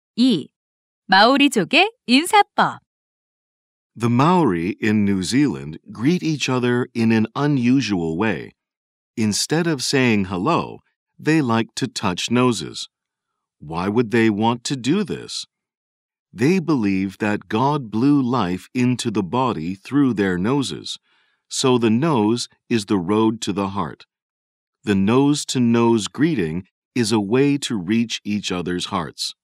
2. 마오리족의 인사법. The Maori in New Zealand greet each other in an unusual way. Instead of saying hello, they like to touch noses. Why would they want to do this? They believe that God blew life into the body through their noses, so the nose is the road to the heart. The nose-to-nose greeting is a way to reach each other's hearts.